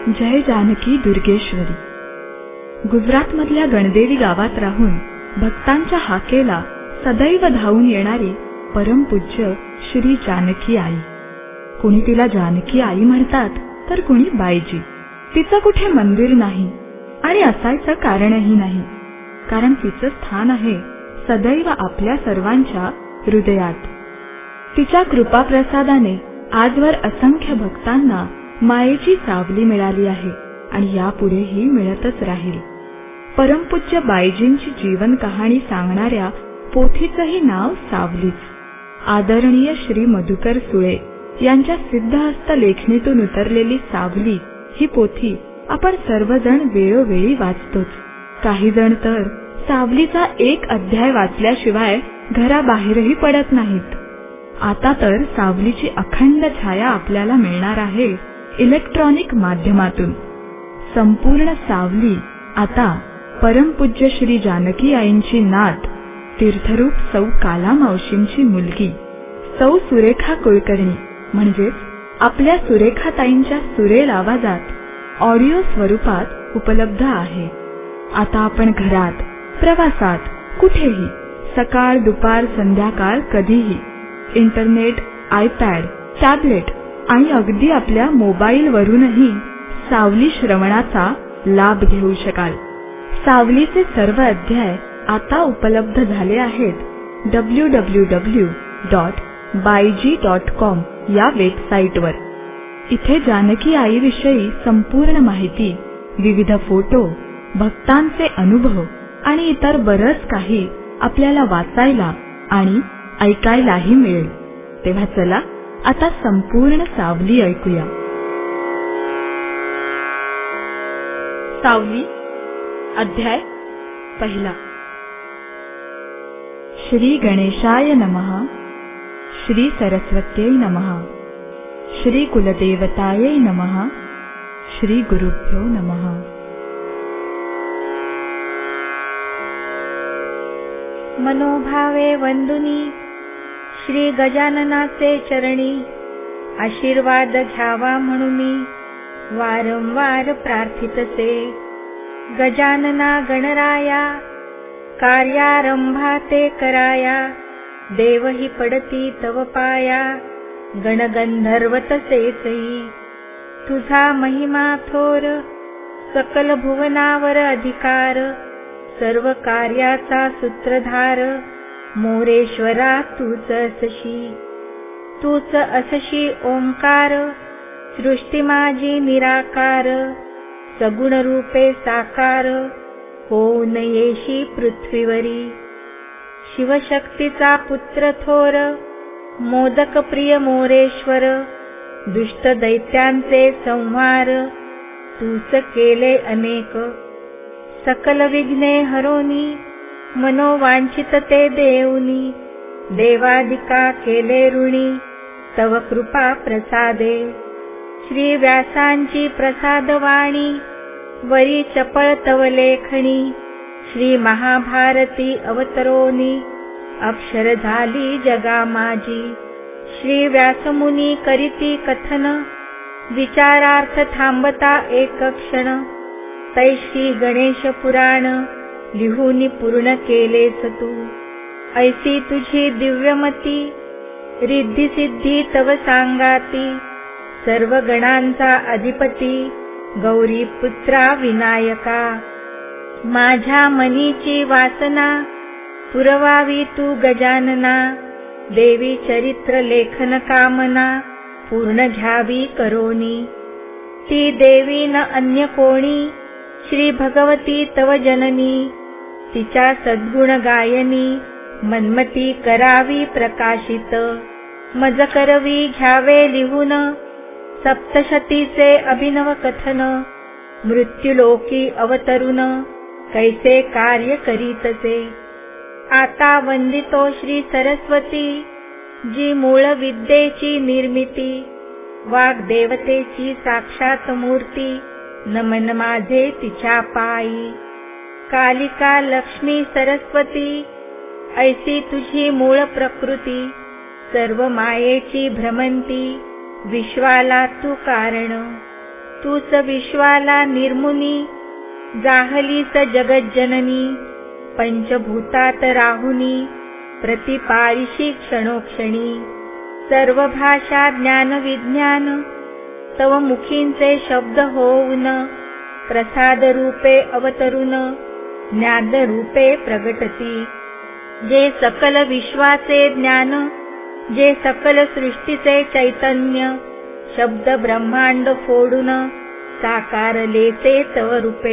जय जानकी दुर्गेश्वरी. गुजरातमधल्या गणदेवी गावात राहून भक्तांच्या हाकेला सदैव धावून येणारी परमपूज्य श्री जानकी आई. कुणी तिला जानकी आई म्हणतात तर कुणी बाईजी. तिचं कुठे मंदिर नाही आणि असायचं कारणही नाही, कारण तिचं स्थान आहे सदैव आपल्या सर्वांच्या हृदयात. तिच्या कृपाप्रसादाने आजवर असंख्य भक्तांना मायेची सावली मिळाली आहे आणि यापुढेही मिळतच राहील. परमपूज्य बाईजींची जीवन कहाणी सांगणाऱ्या पोथीचंही नाव सावलीच. आदरणीय श्री मधुकर सुळे यांच्या सिद्धहस्त लेखणीतून उतरलेली सावली ही पोथी आपण सर्वजण वेळोवेळी वाचतोच. काही जण तर सावलीचा एक अध्याय वाचल्याशिवाय घराबाहेरही पडत नाहीत. आता तर सावलीची अखंड छाया आपल्याला मिळणार आहे इलेक्ट्रॉनिक माध्यमातून. संपूर्ण सावली आता परमपूज्य श्री जानकी आईंची नात, तीर्थरूप सौ काला मावशींची मुलगी सौ सुरेखा कुलकर्णी म्हणजेच आपल्या सुरेखाताईंच्या सुरेल आवाजात ऑडिओ स्वरूपात उपलब्ध आहे. आता आपण घरात, प्रवासात, कुठेही, सकाळ दुपार संध्याकाळ कधीही इंटरनेट, आयपॅड, टॅबलेट आणि अगदी आपल्या मोबाईलवरूनही सावली श्रवणाचा लाभ घेऊ शकाल. सावलीचे सर्व अध्याय आता उपलब्ध झाले आहेत www.baiji.com या वेबसाईटवर. इथे जानकी आईविषयी संपूर्ण माहिती, विविध फोटो, भक्तांचे अनुभव आणि इतर बरंच काही आपल्याला वाचायला आणि ऐकायलाही मिळेल. तेव्हा चला आता संपूर्ण सावली ऐकूया. सावली अध्याय पहिला. श्री गणेशाय नमः. श्री सरस्वत्यै नमः. श्री कुलदेवतायै नमः. श्री गुरुभ्यो नमः. मनोभावे वंदुनी श्री गजाननाचे चरणी आशीर्वाद घ्यावा म्हणून वारंवार प्रार्थितसे. गजानना गणराया कार्यारंभा ते कराया, देवही पडती तव पाया गणगंधर्व तसेचही. तुझा महिमा थोर सकल भुवनावर अधिकार, सर्व कार्याचा सूत्रधार मोरेश्वरा तूच असशी. तूच असशी ओंकार, सृष्टी माझी निराकार, सगुण रूपे साकार होऊन येशी पृथ्वीवरी. शिवशक्तीचा पुत्र थोर मोदक प्रिय मोरेश्वर, दुष्ट दैत्यांचे संहार तूच केले अनेक. सकल विघ्ने हरोनी मनोवांछित ते देऊनी, देवादिका केले ऋणी तव कृपा प्रसादे. श्री व्यासांची प्रसादवाणी वरी चपळ तव लेखणी, श्री महाभारती अवतरोनी अक्षर झाली जगा माझी. श्री व्यासमुनी करीती कथन, विचारार्थ थांबता एक क्षण, तैशी गणेश पुराण लिहूनी पूर्ण केलेस तू. ऐसी तुझी दिव्यमती, रिद्धी सिद्धी तव सांगाती, सर्व गणांचा अधिपती गौरी पुत्रा विनायका. माझ्या मनीची वासना पुरवावी तू गजानना, देवी चरित्र लेखन कामना पूर्ण घ्यावी करोनी. ती देवी न अन्य कोणी, श्री भगवती तव जननी, तिच्या सद्गुण गायनी मन्मती करावी प्रकाशित. मज करवी घ्यावे लिहून सप्तशतीचे अभिनव कथन, मृत्युलोकी अवतरुण कैसे कार्य करीतसे. आता वंदितो श्री सरस्वती, जी मूळ विद्येची निर्मिती, वाग्देवतेची साक्षात मूर्ती, नमन माझे तिच्या पायी. कालिका लक्ष्मी सरस्वती, ऐसी तुझी मूळ प्रकृती, सर्व मायेची भ्रमंती, विश्वाला तू कारण. तूच विश्वाला निर्मुनी, जाहलीस जगज्जननी, पंचभूतात राहुनी, प्रतिपाळीशी क्षणोक्षणी, सर्व भाषा ज्ञान विज्ञान, तव मुखींचे शब्द होऊन, प्रसाद रूपे अवतरुण, ज्ञान रूपे प्रगटती. जे सकल विश्वाचे ज्ञान, जे सकल सृष्टीचे चैतन्य, शब्द ब्रह्मांड फोडून, साकारलेचे तव रूपे.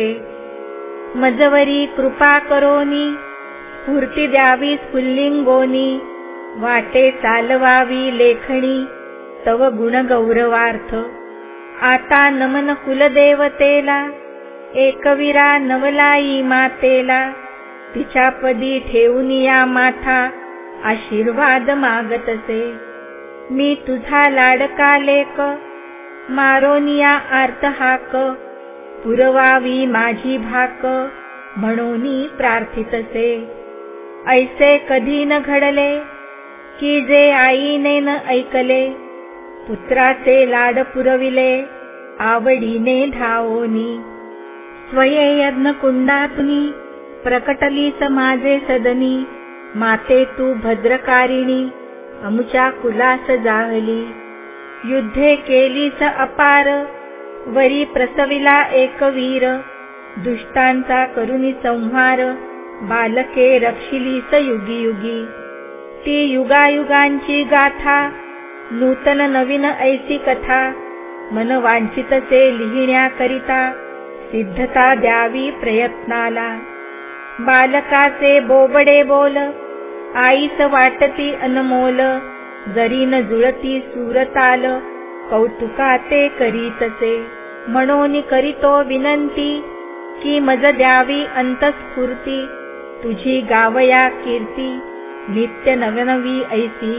मजवरी कृपा करोनी, स्फूर्ती द्यावी स्फुल्लिंगोनी, वाटे चालवावी लेखणी, तव गुण गौरवार्थ. आता नमन कुलदेवतेला, एकविरा नवलाई मातेला, तिच्यापदी ठेवून या माथा, आशीर्वाद मागतसे. मी तुझा लाडका लेक, मारोनिया आर्त हाक, पुरवावी माझी भाक, म्हणूनी प्रार्थितसे. ऐसे कधी न घडले, की जे आईने न ऐकले, पुत्राचे लाड पुरविले, आवडीने धावोनी. स्वये यज्ञ कुंडातुनी, प्रकटलीस माझे सदनी, माते तू भद्रकारिणी, अमुच्या कुलास जाहली. युद्धे केलीस अपार, वरी प्रसविला एक वीर, दुष्टांचा करुणी संहार, बालके रक्षिलीस युगी युगी. ती युगायुगांची गाथा, नूतन नवीन ऐसी कथा, मन वांछितसे लिहिण्याकरिता, सिद्धता द्यावी प्रयत्नाला. बालकाचे बोबडे बोल, आईस वाटती अनमोल, जरी न जुळती सूरताल, कौतुकाते करीतसे. म्हणून करीतो विनंती, की मज द्यावी अंतस्फूर्ती, तुझी गावया कीर्ती, नित्य नवनवी ऐसी.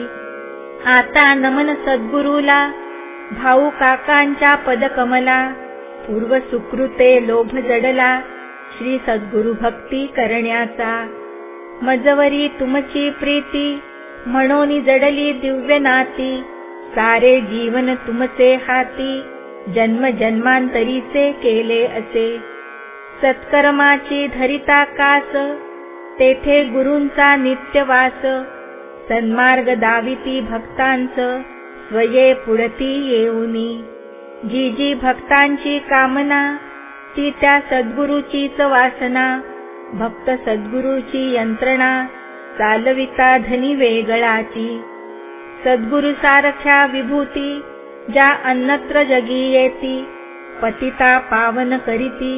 आता नमन सद्गुरूला, भाऊ काकांच्या पदकमला, पूर्व सुकृते लोभ जडला, श्री सद्गुरु भक्ती करण्याचा. मजवरी तुमची प्रीती, म्हणून जडली दिव्य नाती, सारे जीवन तुमचे हाती, जन्म जन्मांतरीचे केले असे. सत्कर्माची धरिता कास, तेथे गुरूंचा नित्यवास, सन्मार्ग दाविती भक्तांच, स्वये पुढती येऊनी. जी जी भक्तांची कामना, ती त्या सद्गुरूचीच वासना, भक्त सद्गुरूची यंत्रणा, चालविता धनी वेगळाची. सद्गुरु सारख्या विभूती, ज्या अन्यत्र जगी येती, पतिता पावन करीती,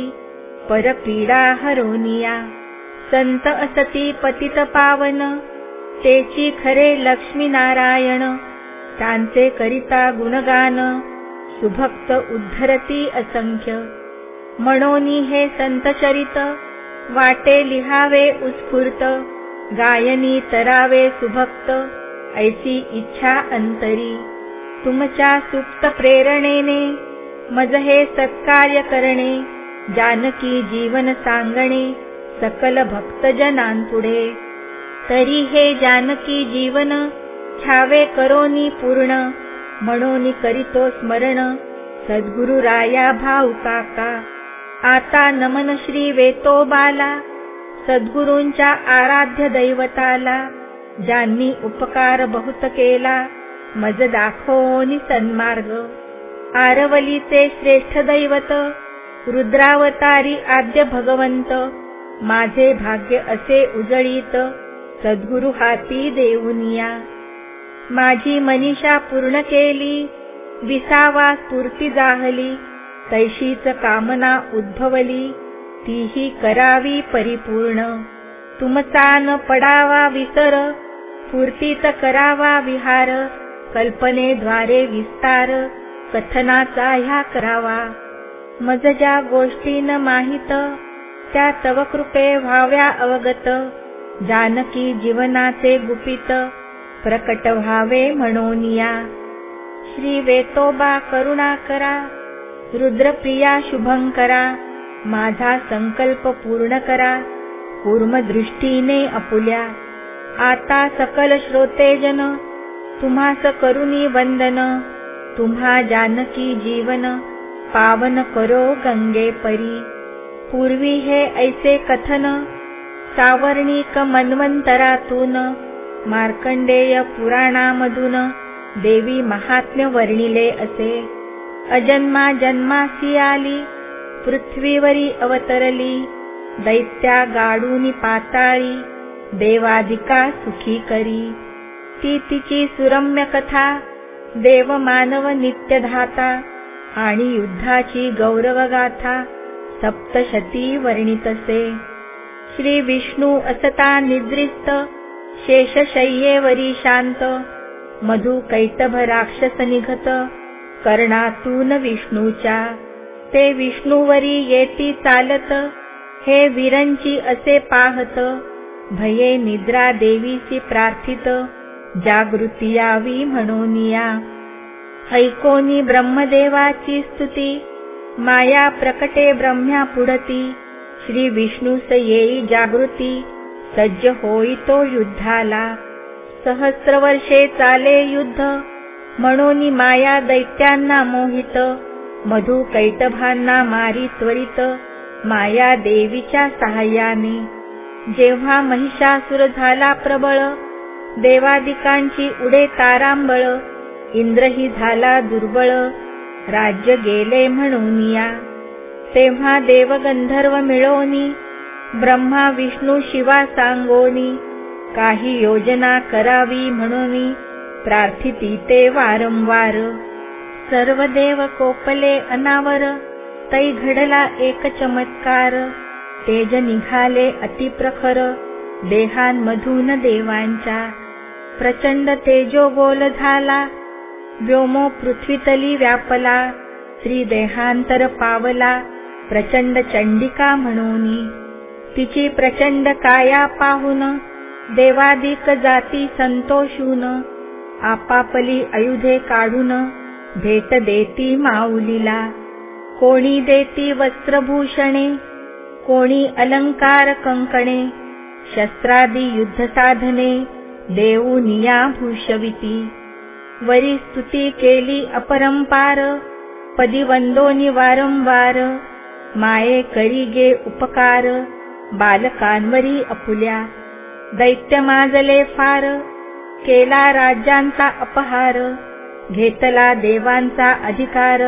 परपीडा हरोनिया. संत असती पतित पावन, तेची खरे लक्ष्मी नारायण, त्यांचे करिता गुणगान, सुभक्त उद्धरती असंख्य. म्हणोनी हे संतचरित, वाटे लिहावे उत्स्फूर्त, गायनी तरावे सुभक्त, ऐसी इच्छा अंतरी. तुमच्या सुप्त प्रेरणेने, मज हे सत्कार्य करणे, जानकी जीवन सांगणे, सकल भक्तजनांपुढे. तरी हे जानकी जीवन, छावे करोनी पूर्ण, म्हणून करीतो स्मरण, सद्गुरु राया भाऊ काका. आता नमन श्री वेतोबाला, सद्गुरूंच्या आराध्य दैवताला, ज्यांनी उपकार बहुत केला, मज दाखवोनी सन्मार्ग. आरवलीचे श्रेष्ठ दैवत, रुद्रावतारी आद्य भगवंत, माझे भाग्य असे उजळीत, सद्गुरु हाती देऊनिया. माझी मनीषा पूर्ण केली, विसावा स्फूर्ती जाहली, तैशीच कामना उद्भवली, तीही करावी परिपूर्ण. तुमचा न पडावा विसर, स्फूर्तीत करावा विहार, कल्पनेद्वारे विस्तार, कथनाचा ह्या करावा. मज ज्या गोष्टी न माहित, त्या तव कृपे व्हाव्या अवगत, जानकी जीवनाचे गुपित, प्रकट व्हावे म्हणोनिया. श्री वेतोबा करुणा करा, रुद्रप्रिया शुभंकरा, माझा संकल्प पूर्ण करा, कूर्मदृष्टीने अपुल्या. आता सकल श्रोतेजन, तुम्हास करुणी वंदन, तुम्हा जानकी जीवन, पावन करो गंगे परी. पूर्वी हे ऐसे कथन सावर्णिक मन्वंतरातून मार्कंडेय पुराणामधून देवी महात्म्य वर्णिले असे. अजन्मा जन्मासी आली पृथ्वीवरी अवतरली, दैत्या गाडूनी पाताळी देवादिका सुखी करी. ती तिची सुरम्य कथा देव मानव नित्यधाता आणि युद्धाची गौरवगाथा सप्तशती वर्णितसे. श्री विष्णू असता निद्रिस्त शेषशय्येवरी शांत, मधु कैटभ राक्षस निघत कर्णातून विष्णूच्या. ते विष्णूवरी येती चालत हे विरंची असे पाहत, भये निद्रा देवीसी प्रार्थित जागृती यावी म्हणूनिया. ऐकोनी ब्रह्मदेवाची स्तुती माया प्रकटे ब्रह्म्या पुढती. श्री विष्णूस येई जागृती सज्ज होई तो युद्धाला. सहस्र वर्षे चाले युद्ध म्हणून माया दैत्यांना मोहित, मधु कैटभांना मारी त्वरित माया देवीच्या सहाय्याने. जेव्हा महिषासुर झाला प्रबळ देवादिकांची उडे तारांबळ, इंद्रही झाला दुर्बळ राज्य गेले म्हणूनिया. तेव्हा देव गंधर्व मिळोनी ब्रह्मा विष्णू शिवा सांगोनी, काही योजना करावी म्हणून प्रार्थिती ते वारंवार. सर्व देव कोपले अनावर तै घडला एक चमत्कार, तेज निघाले अतिप्रखर देहांमधून देवांच्या. प्रचंड तेजोगोल झाला व्योमो पृथ्वीतली व्यापला, श्री देहांतर पावला प्रचंड चंडिका म्हणून. तिची प्रचंड काया पाहून देवादिक जाती संतोषून, आपापली आयुधे काढून भेट देती माऊलीला. कोणी देती वस्त्रभूषणे, कोणी अलंकार कंकणे, शस्त्रादी युद्ध साधने देऊनिया भूषविती. वरी स्तुती केली अपरंपार पदी वंदोनी वारंवार, माये करी गे उपकार बालकांवरी अपुल्या. दैत्य माजले फार केला राज्यांचा अपहार, घेतला देवांचा अधिकार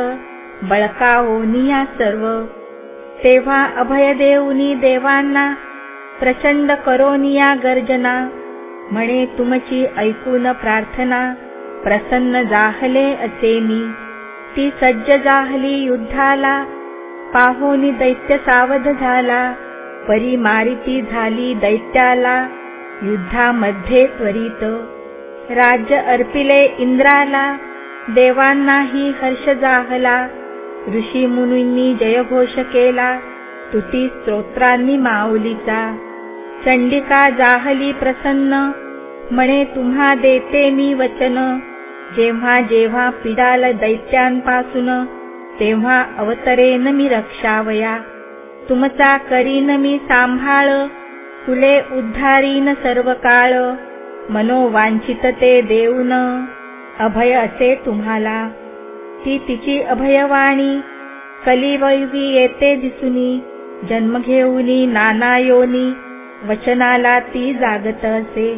बळकावोनिया सर्व. तेव्हा अभय देऊनी देवांना प्रचंड करोनिया गर्जना, म्हणे तुमची ऐकून प्रार्थना प्रसन्न जाहले असे मी. ती सज्ज जाहली युद्धाला पाहोनी दैत्य सावध झाला, परी मारिती झाली दैत्याला युद्धामध्ये त्वरित. राज्य अर्पिले इंद्राला देवांनाही हर्ष जाहला, ऋषी मुनींनी जयघोष केला स्तुती स्तोत्रांनी माऊलीचा. चंडिका जाहली प्रसन्न म्हणे तुम्हा देते मी वचन, जेव्हा जेव्हा पिडाल दैत्यांपासून तेव्हा अवतरेन मी रक्षावया. तुमचा करीन मी सांभाळ कुले उद्धारीन सर्व काळ, मनोवांछित ते देऊन अभय असे तुम्हाला. ती तिची अभयवाणी कलियुगी येते दिसुनी, जन्म घेऊनी नाना योनी वचनाला ती जागत असे.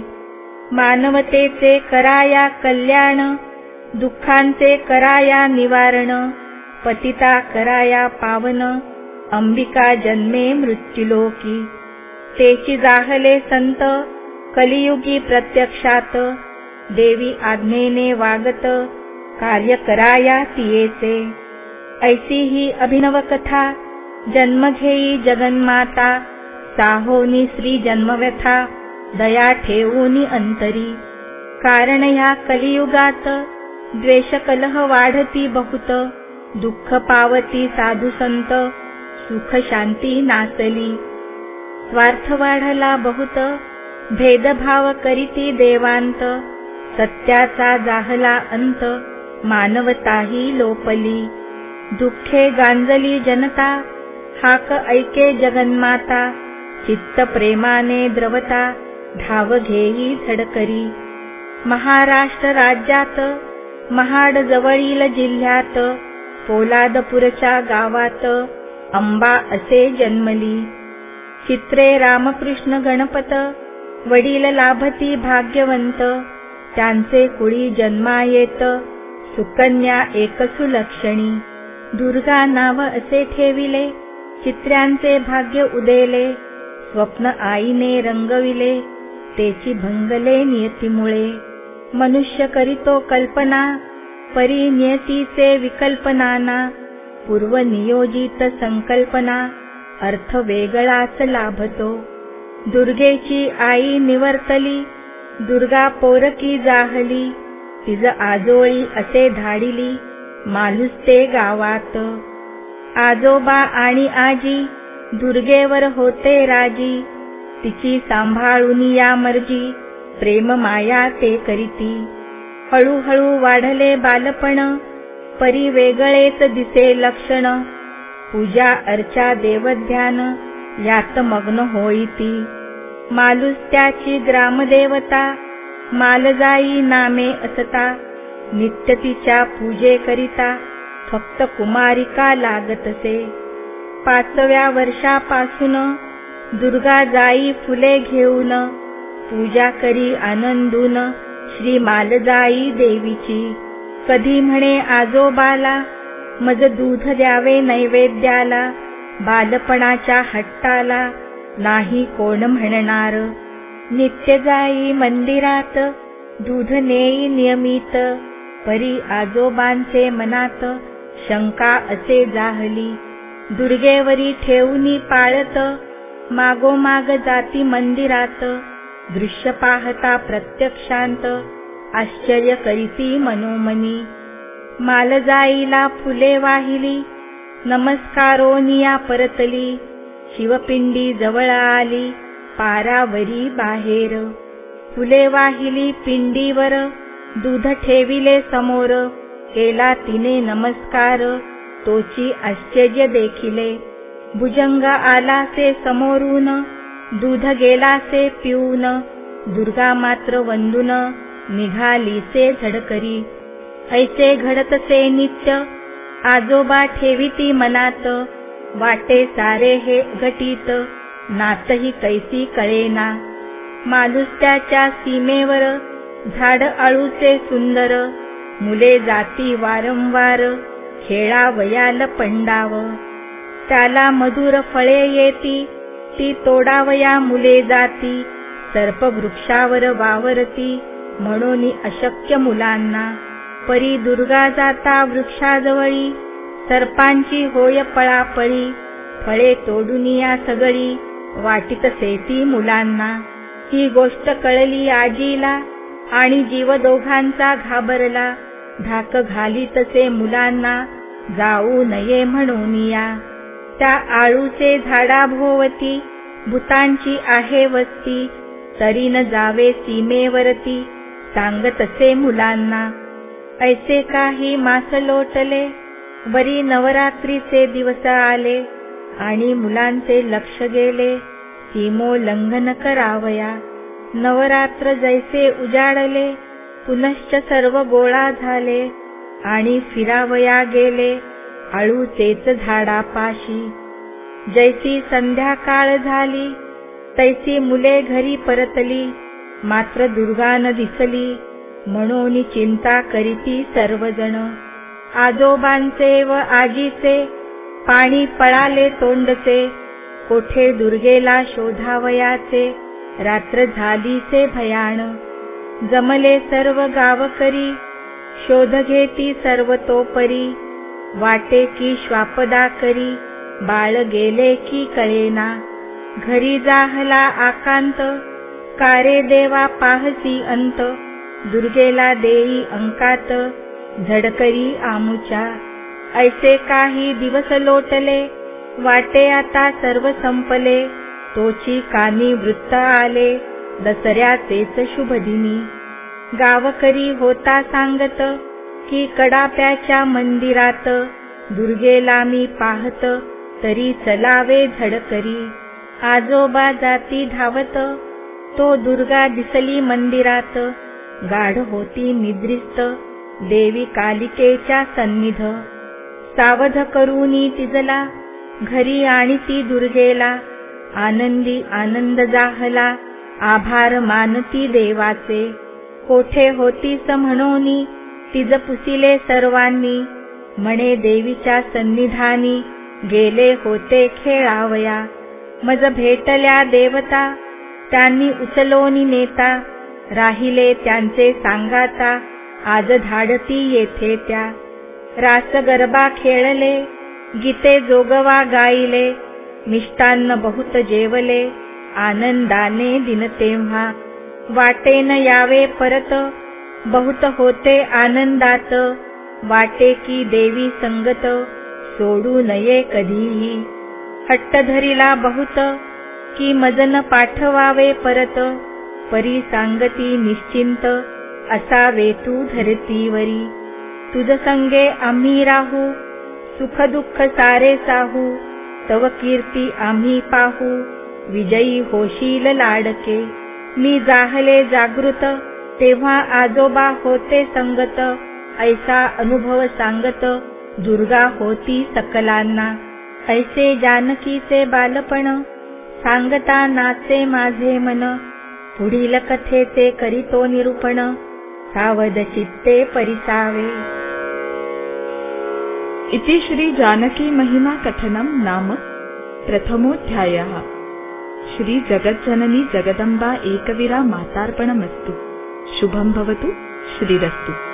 मानवतेचे कराया कल्याण, दुःखांचे कराया निवारण, पतिता कराया पावन, अंबिका जन्मे मृत्युलोकी. तेची जाहले संत कलियुगी प्रत्यक्षात, देवी आज्ञेने वागत कार्य कराया तियेचे. ऐसी ही अभिनव कथा जन्म घेई जगन्माता, साहोनी श्री जन्मव्यथा दया ठेवूनी अंतरी. कारण ह्या कलियुगात द्वेष कलह वाढती बहुत, दुःख पावती साधू संत सुख शांती नासली. स्वार्थ वाढला बहुत भेदभाव करीती देवांत, सत्याचा जाहला अंत मानवताही लोपली. दुःखे गांजली जनता हाक ऐके जगन्माता, चित्त प्रेमाने द्रवता धाव घेई झडकरी. महाराष्ट्र राज्यात महाड जवळील जिल्ह्यात पोलादपूरच्या गावात अंबा असे जन्मली. चित्रे रामकृष्ण गणपत, वडील लाभती भाग्यवंत. त्यांचे कुळी जन्मा येत, सुकन्या एक सुलक्षणी. दुर्गा नाव असे ठेविले, चित्र्यांचे भाग्य उदेले. स्वप्न आईने रंगविले, तेची भंगले नियतीमुळे. मनुष्य करीतो कल्पना, परी नियतीचे विकल्पनाना. पूर्वनियोजित संकल्पना, अर्थ वेगळाच लाभतो. दुर्गेची आई निवर्तली, दुर्गा पोरकी जाहली. तिज आजोळी असे धाडिली, मालुसते गावात. आजोबा आणि आजी दुर्गेवर होते राजी. तिची सांभाळून या मर्जी, प्रेम माया ते करीती. हळूहळू वाढले बालपण, परी वेगळेच दिसे लक्षण. पूजा अर्चा देवध्यान, यात मग्न होईती. मालुसत्याची ग्रामदेवता, मालजाई नामे असता. नित्य तिच्या पूजे करिता, फक्त कुमारिका लागतसे. 5व्या वर्षापासून दुर्गा जाई फुले घेऊन. पूजा करी आनंदून, श्री मालजाई देवीची. कधी म्हणे आजोबाला, मज दूध द्यावे नैवेद्याला. बालपणाच्या हट्टाला, नाही कोण म्हणणार. नित्य जाई मंदिरात, दूध नेई नियमित. परी आजोबांचे मनात, शंका असे जाहली. दुर्गेवरी ठेवूनी पाळत, मागोमाग जाती मंदिरात. दृश्य पाहता प्रत्यक्षांत, आश्चर्य करीती मनोमनी. मालजाईला फुले वाहिली, नमस्कारोनिया परतली. शिवपिंडी जवळ आली, पारावरी बाहेर. फुले वाहिली पिंडीवर, दूध ठेविले समोर. केला तिने नमस्कार, तोची आश्चर्य देखिले. भुजंग आलासे समोरून, दूध गेलासे पिऊन. दुर्गा मात्र वंदून, निघालीसे झडकरी. ऐसे घडतसे नित्य, आजोबा ठेविती मनात. वाटे सारे हे घटित, नातही कैसी कळेना. मालुसत्याच्या सीमेवर, झाड आळूचे सुंदर. मुले जाती वारंवार, खेळावयाल पंडाव. त्याला मधुर फळे येती, ती तोडावया मुले जाती. सर्पवृक्षावर वावरती, म्हणून अशक्य मुलांना. परी दुर्गा जाता वृक्षाजवळी, सर्पांची होय पळापळी. फळे तोडून या सगळी, वाटीत सेती मुलांना. ही गोष्ट कळली आजीला, आणि जीव दोघांचा घाबरला. धाक घालीतसे मुलांना, जाऊ नये म्हणून या. त्या आळूचे झाडाभोवती, भूतांची आहे वस्ती. तरी न जावे सीमेवरती, सांगतसे मुलांना. ऐसे काही मास लोटले, वरी नवरात्रीचे दिवस आले. आणि मुलांचे लक्ष गेले, सीमोल्लंघन करावया. नवरात्र जैसे उजाडले, पुनश्च सर्व गोळा झाले. आणि फिरावया गेले, आळूचेच झाडापाशी. जैसी संध्याकाळ झाली, तैसी मुले घरी परतली. मात्र दुर्गा न दिसली, म्हणून चिंता करीती सर्वजण. आजोबांचे व आजीचे, पाणी पळाले तोंडचे. कोठे दुर्गेला शोधावयाचे, रात्र झालीचे भयाण. जमले सर्व गावकरी, शोध घेती सर्व तोपरी. वाटे की श्वापदा करी, बाळ गेले की कळेना. घरी जाहला आकांत, कारे देवा पाहसी अंत. दुर्गेला देई अंकात, झडकरी आमुच्या. ऐसे काही दिवस लोटले, वाटे आता सर्व संपले. तोची कानी वृत्त आले, दसऱ्याचेच शुभदिनी. गावकरी होता सांगत, की कडाप्याच्या मंदिरात. दुर्गेला मी पाहत, तरी चलावे झडकरी. आजोबा जाती धावत, तो दुर्गा दिसली मंदिरात. गाढ होती निद्रिस्त, देवी कालिकेच्या सन्निध. सावध करूनी तिजला, घरी आणि ती दुर्गेला, आनंदी आनंद जाहला, आभार मानती देवाचे. कोठे होतीस म्हणोनी, तिज पुसिले सर्वांनी, म्हणे देवीच्या सन्निधानी, गेले होते खेळावया. मज भेटल्या देवता, त्यांनी उचलोनी नेता, राहिले त्यांचे सांगाता, आज धाडती येथे त्या. रास गरबा खेळले, गीते जोगवा गायले, मिष्टान्न बहुत जेवले, आनंदाने दिन तेव्हा. वाटेन यावे परत, बहुत होते आनंदात, वाटे की देवी संगत, सोडू नये कधीही. हट्ट धरिला बहुत, की मजन पाठवावे परत, परी सांगती निश्चिंत, असावे तू धरतीवरी. तुझ संगे आम्ही राहू, सुख दुःख सारे साहू, तव कीर्ती आम्ही पाहू, विजयी होशील लाडके. मी जाहले जागृत, तेव्हा आजोबा होते संगत, ऐसा अनुभव सांगत, दुर्गा होती सकलांना. ऐसे जानकीचे बालपण, सांगता नाचे माझे मन, पुढील कथेचे करीतो निरूपण, सावध चित्ते परिसावे. इति श्री जानकी महिमा कथनम नाम प्रथमोऽध्यायः. श्री जगज्जननी जगदम्बा एकवीरा मातार्पणमस्तु. शुभं भवतु. श्रीरस्तु.